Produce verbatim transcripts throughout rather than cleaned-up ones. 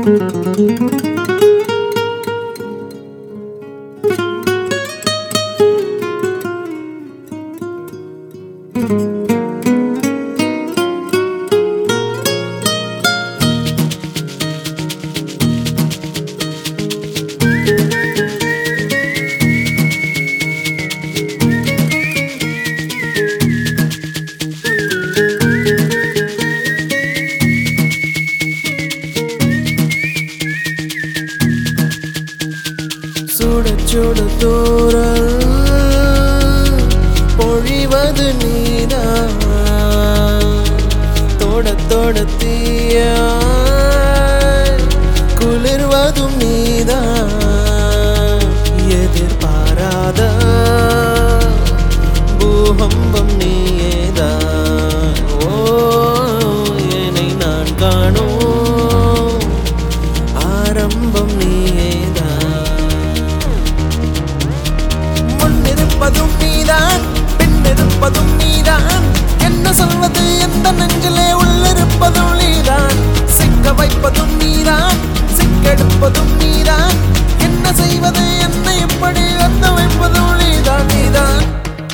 சுட தூரல் பொழிவது நீதான், தொட தொட தீயா குளிர்வதும் நீதான். எதிர்பாராத பூகம்பம் நீயேதான். ஓ என்னை நான் காணும் ஆரம்பம் நீயேதான். முன்னிருப்பதும் நீதான், பின்னிருப்பதும் நீதான். என்ன சொல்வது எந்த நெஞ்சிலே உள்ளிருப்பதும் நீதான். சிக்க வைப்பதும் நீதான், சிக்கெடுப்பதும் நீதான். என்ன செய்வது என்னை எப்படி வந்த வைப்பதும் நீதான் நீதான்.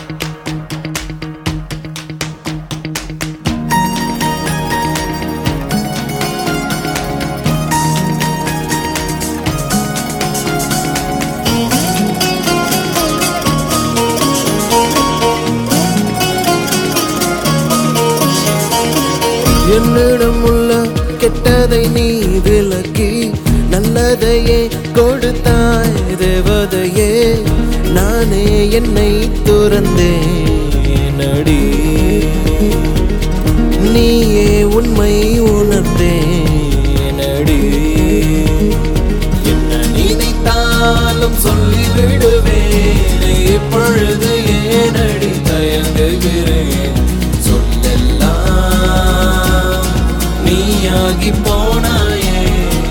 என்னிடம் உள்ள கெட்டதை நீ விலக்கி நல்லதையே கொடுத்தாய் தேவதையே. நானே என்னை துறந்தேன் அடி, நீயே உண்மை உணர்ந்தேன் அடி. என்ன நினைத்தாலும் சொல்லிவிடுவேன், இப்பொழுது ஏனடி தயங்குகிறேன். நீயாகி போனாயே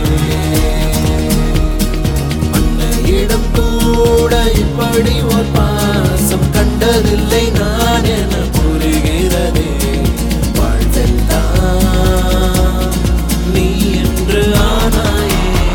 அன்னையிடம் கூட இப்படி ஒரு பாசம் கண்டதில்லை நான் என புரிகிறதே. வாழ்வெல்லாம் நீ என்று ஆனாயே.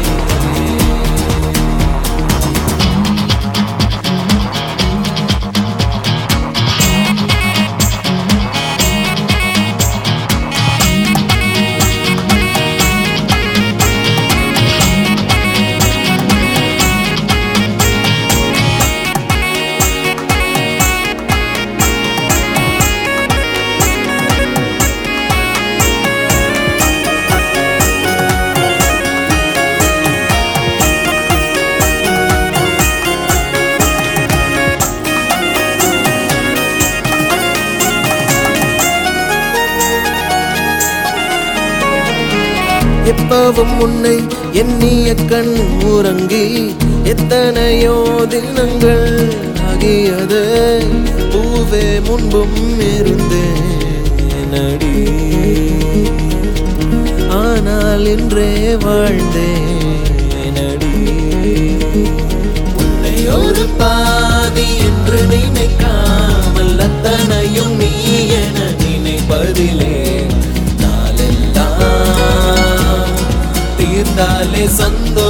எப்பவும் உன்னை எண்ணிய கண் உறங்கி எத்தனையோ தினங்கள் ஆகியது. பூவே முன்பும் இருந்தேன் அடி, ஆனால் இன்றே வாழ்ந்தேன் அடி. உன்னை ஒரு பாதி என்று நினைக்காமல் அத்தனையும் நீ என நினைப்பதிலே தீர்ந்தாலே சந்தோஷம்.